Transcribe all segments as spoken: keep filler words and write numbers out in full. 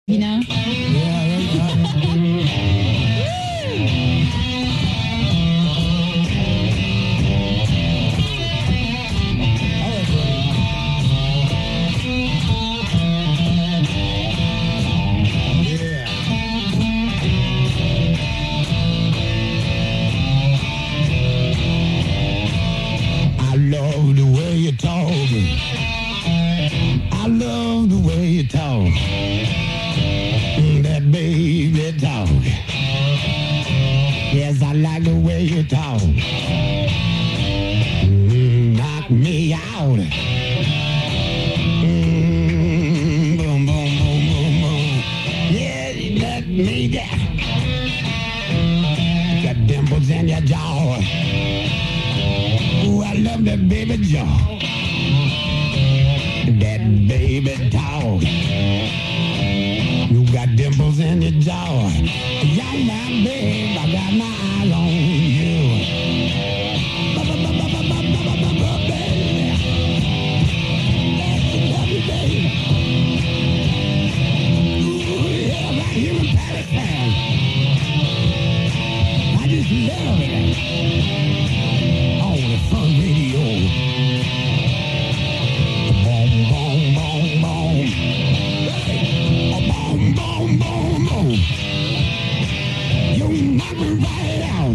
You know? Yeah, I love the way you talk. I love the way you talk. That baby talk. Yes, I like the way you talk. Mm, knock me out. Mm, boom, boom, boom, boom, boom. Yeah, you knock me down. Got dimples in your jaw. Ooh, I love that baby jaw. That baby talk. You got dimples in your jaw. You're my babe, I got my eyes on you. Baby, love you, baby. Ooh, yeah, right here in Palestine. I just love it. On the Fun Radio. Boom, boom, boom, boom. Hey, a boom, boom, boom, boom. You knock me right out.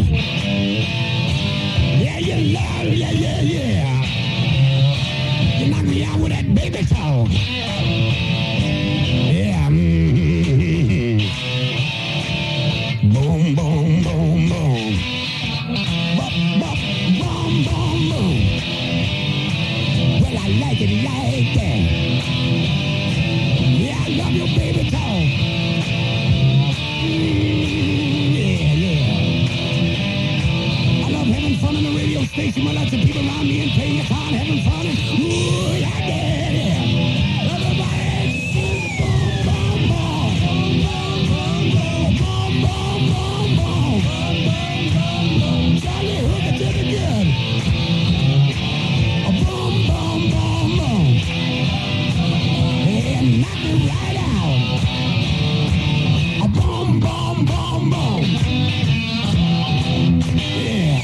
Yeah, you love, yeah, yeah, yeah. You knock me out with that baby talk. Yeah, mm-hmm. Boom, boom, boom, boom. Bop, bop, boom, boom, boom. Well, I like it like that. Yeah, I love your baby talk. Mm, yeah, yeah. I love having fun on the radio station with lots of people around me and playing guitar and having fun. And, ooh, yeah, yeah, yeah. Everybody, boom, boom, boom. Boom, boom, boom, boom. Charlie, hook it to the good. A boom, boom, boom, boom. Yeah, knock me right out. A boom, boom, boom, boom. Yeah.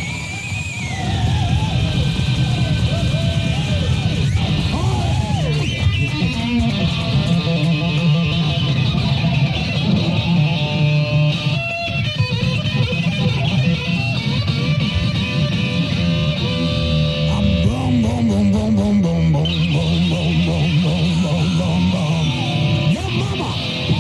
Boom, boom, boom, boom, boom, boom, boom, boom, boom, boom, boom, boom, boom, boom. Your mama.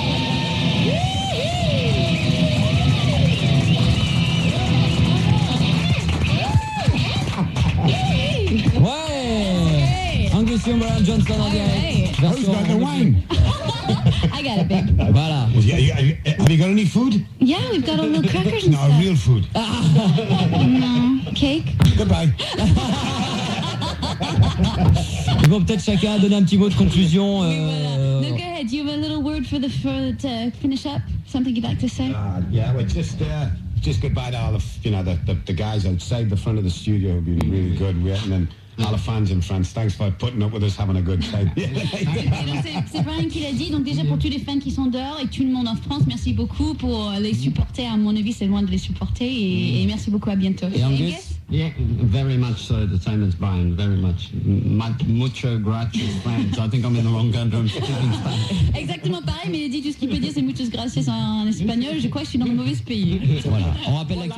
Ouais. Angus Young, Brian Johnson en direct. Who's got the wine? I got it, babe. Voilà. Yeah, yeah, have you got any food? Yeah, we've got all little crackers and No, stuff. real food. No. Cake? Goodbye. Ils vont peut-être chacun donner un petit mot de conclusion. euh, No, go ahead. Do you have a little word for the for to finish up? Something you'd like to say? Uh, yeah, well, just uh, just goodbye to all of you know the, the the guys outside the front of the studio who've been really good with, and then all the fans in France. Thanks for putting up with us, having a good time. Et donc, c'est- c'est Brian qui l'a dit. Donc déjà pour tous les fans qui sont dehors et tout le monde en France, merci beaucoup pour les supporter. À mon avis, c'est loin de les supporter et, et merci beaucoup. À bientôt. Et Angus? Angus? Yeah, very much so, the same as Brian, very much. Mu- Mucho gracias, French. I think I'm in the wrong country, I'm speaking Spanish. Exactement pareil, mais il dit tout ce qu'il peut dire, c'est muchas gracias en espagnol. Je crois que je suis dans le mauvais pays. Voilà. On rappelle la